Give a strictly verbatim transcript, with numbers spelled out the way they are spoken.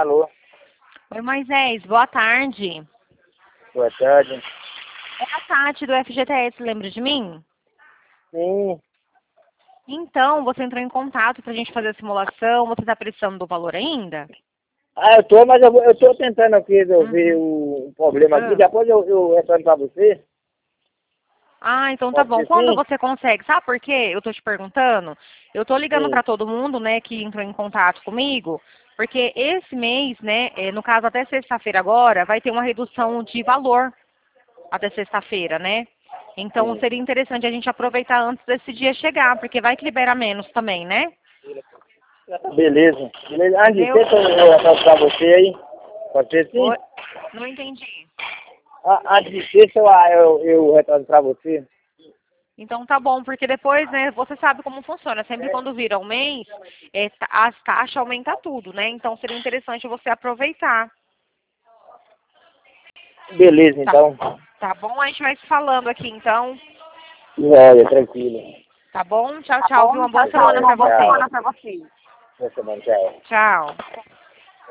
Alô? Oi, Moisés, boa tarde. Boa tarde. É a Tati do F G T S, lembra de mim? Sim. Então, você entrou em contato pra gente fazer a simulação, você tá precisando do valor ainda? Ah, eu tô, mas eu, vou- eu tô tentando aqui resolver Uhum. o, o problema aqui. Ah. Depois eu, eu retorno pra você. Ah, então tá Pode bom. ser Quando sim? você consegue? Sabe por quê? Eu tô te perguntando. Eu tô ligando Sim. pra todo mundo, né, que entrou em contato comigo, porque esse mês, né, eh, no caso até sexta-feira agora, vai ter uma redução de valor até sexta-feira, né? Então Sim. seria interessante a gente aproveitar antes desse dia chegar, porque vai que libera menos também, né? Beleza. Beleza. Antes de Entendeu? sexta eu retorno pra você aí. Pode ser sim? Oi? Não entendi. Ah, antes de sexta eu, ah, eu, eu retorno pra você. Então tá bom, porque depois, né, você sabe como funciona. Sempre quando vira um mês, é, ta- as taxas aumentam tudo, né? Então seria interessante você aproveitar. Beleza, Tá, então. tá bom? A gente vai se falando aqui, então. Olha, tranquilo. Tá bom? Tchau, Tá tchau, viu? bom? Uma boa Tchau, semana tchau. pra você. Tchau. Boa semana, tchau. Tchau.